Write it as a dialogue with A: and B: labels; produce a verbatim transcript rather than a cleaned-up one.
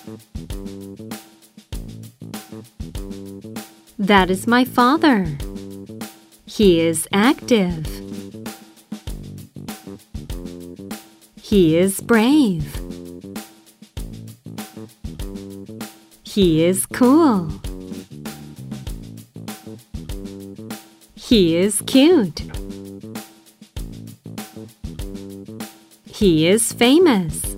A: That is my father. He is active. He is brave. He is cool. He is cute. He is famous.